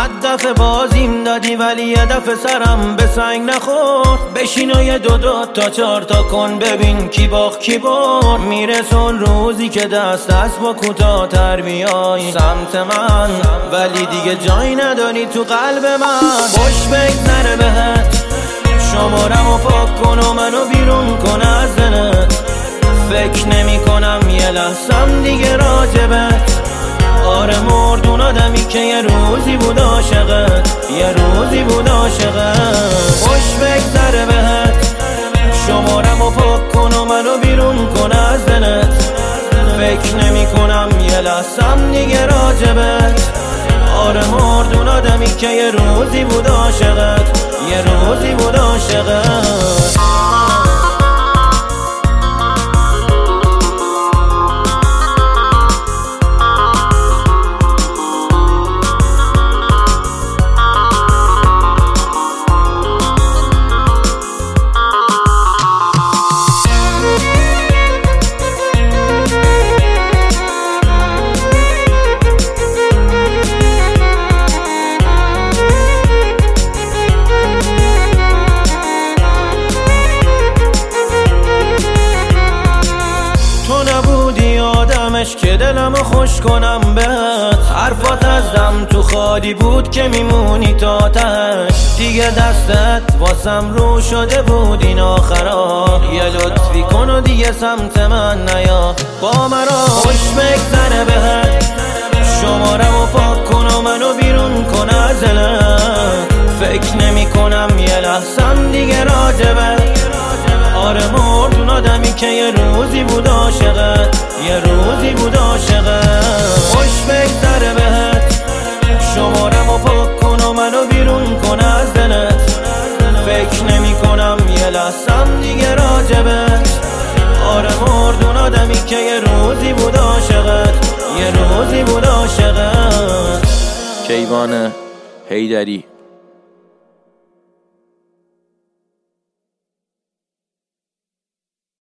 صد دفعه بازیم دادی ولی یه دفعه سرم به سنگ نخورد. بشین و یه دو تا چار تا کن ببین کی باخت کی برد. میرسون روزی که دست با کوتاه تر بیای سمت من، ولی دیگه جایی نداری تو قلب من. خوش بگذره بهت شمارمو پاک کن و منو بیرون کن از دلت. فکر نمی کنم یه لحظم دیگه راجبت. آره مردون آدمی که یه روزی بود عاشقت، یه روزی بود عاشقت. خوش بگذره بهت شمارمو پاک کن و منو بیرون کن از دلت. فکر نمی کنم یه لحظم دیگه راجبت. آره مردون آدمی که یه روزی بود عاشقت، یه روزی بود عاشقت. که دلمو خوش کنم بهت. حرفات از دم تو خالی بود که میمونی تا تهش. دیگه دستت واسم رو شده بود این آخرا. یه لطفی کن و دیگه سمت من نیا با مرا. خوش بگذره بهت شمارمو پاک کن و منو بیرون کن از دلت. فکر نمی کنم یه لحظم دیگه راجبت. آره مردون آدمی که یه روزی بود عاشقت، یه روزی بود عاشقت. خوش بگذره بهت شمارمو پاک کن و منو بیرون کن از دلت. فکر نمی کنم یه لحظم دیگه راجبت. آره مردون آدمی که یه روزی بود عاشقت، یه روزی بود عاشقت. کیوان حیدری.